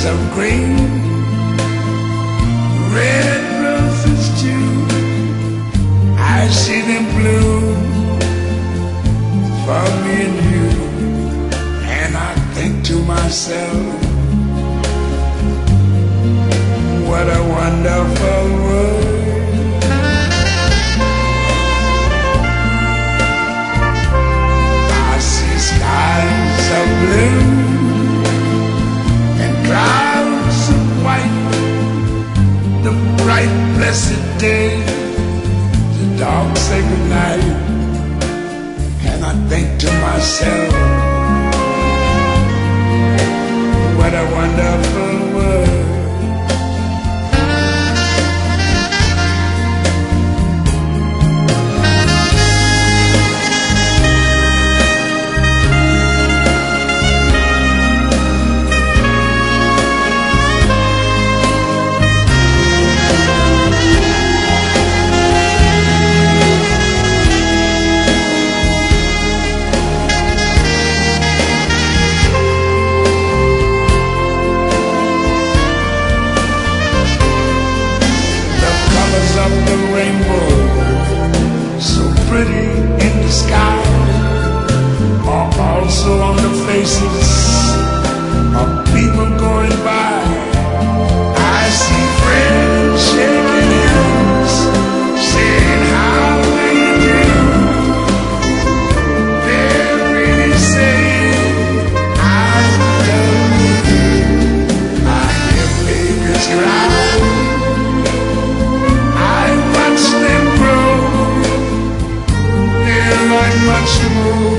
of green, red roses too. I see them bloom for me and you, and I think to myself, what a wonderful world. I see skies of blue and clouds of white, the bright blessed day, the dark sacred night, and I think to myself, what a wonderful world. Of the rainbow, so pretty in the sky, are also on the faces of people going by. I see friends shaking hands, saying how do you do. They're really saying I love you. I hear babies cry, much more